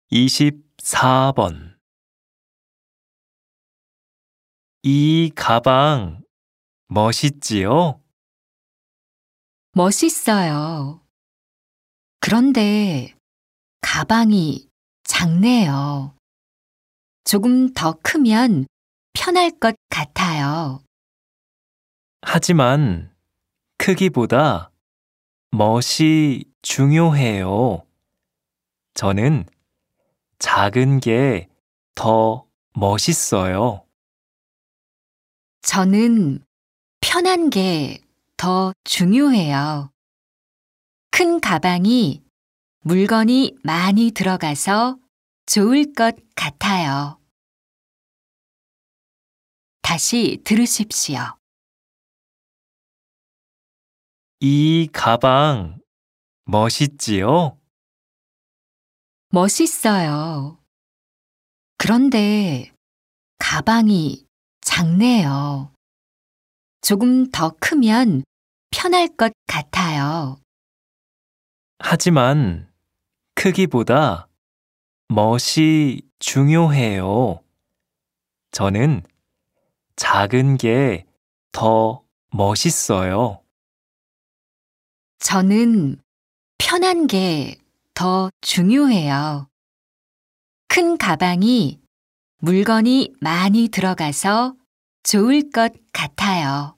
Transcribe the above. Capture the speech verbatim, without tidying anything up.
이십사 번. 이 가방 멋있지요? 멋있어요. 그런데 가방이 작네요. 조금 더 크면 편할 것 같아요. 하지만 크기보다 멋이 중요해요. 저는 작은 게 더 멋있어요. 저는 편한 게 더 중요해요. 큰 가방이 물건이 많이 들어가서 좋을 것 같아요. 다시 들으십시오. 이 가방 멋있지요? 멋있어요. 그런데 가방이 작네요. 조금 더 크면 편할 것 같아요. 하지만 크기보다 멋이 중요해요. 저는 작은 게 더 멋있어요. 저는 편한 게 더 중요해요. 큰 가방이 물건이 많이 들어가서 좋을 것 같아요.